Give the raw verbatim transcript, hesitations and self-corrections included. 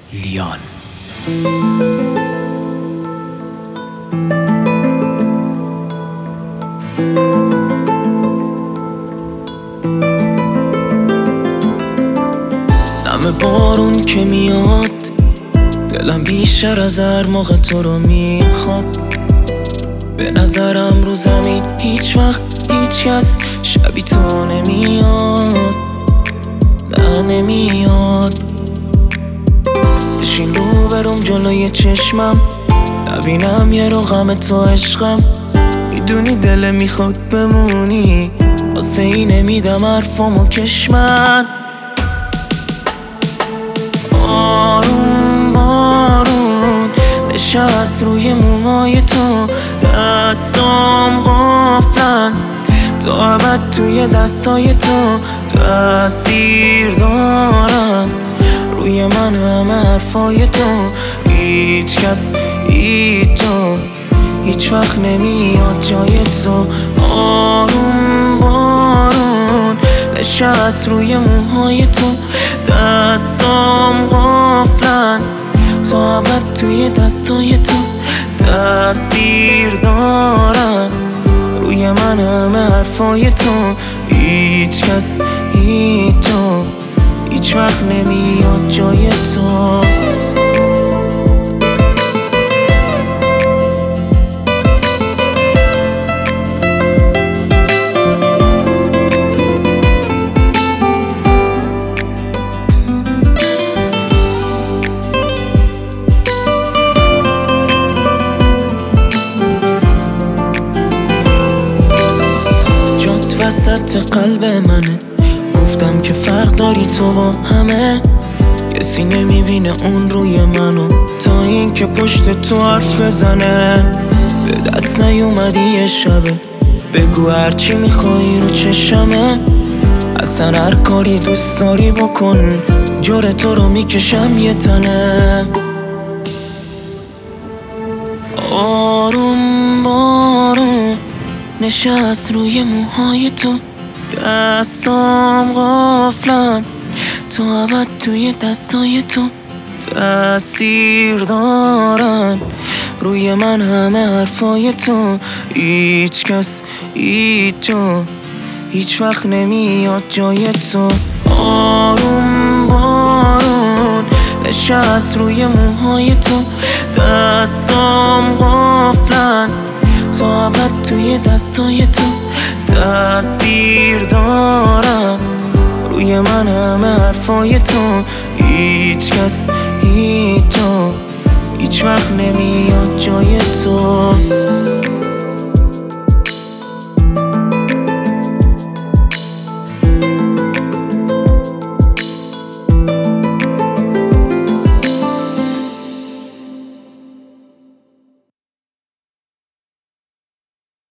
لیان. نم بارون که میاد دلم بیشتر از هر موقع تو رو میخواد. به نظرم رو زمین هیچ وقت هیچ کس شبی تو نمیاد، نه نمیاد. بشین رو برم جلوی چشمم، نبینم یه رو غم تو عشقم. میدونی دل میخواد بمونی، واسه این نمیدم حرفامو کشمن. آروم بارون نشست روی موهای تو، دستام غافلن تا ابد توی دستای تو تأثیر دارن روی من. همه حرفای تو هیچ کس هیچ جا هیچ وقت نمیاد جای تو. آروم بارون نشست روی موهای تو، دستام غافلن تا ابد توی دستای تو تأثیر دارن روی من. همه حرفای تو هیچ کس هیچ جا هیچ وقت نمیاد جای تو. وسط قلب منه، گفتم که فرق داری تو با همه. کسی نمیبینه اون روی منو تا این که پشت تو حرف بزنه. به دست نیومدی یه شبه، بگو هرچی میخوای رو چشمه. اصلا هر کاری دوست داری بکن، جور تو رو میکشم یه تنه. آروم بارون نشست روی موهای تو، دستام غافلن تا ابد توی دستای تو تأثیر دارن روی من. همه حرفای تو هیچ کس هیچ جا هیچ وقت نمیاد جای تو. آروم بارون نشست روی موهای تو، دستام غافلن تا ابد توی دستای تو تأثیر دارن روی من. همه حرفای تو هیچ کس هیچ جا هیچ وقت نمیاد جای تو.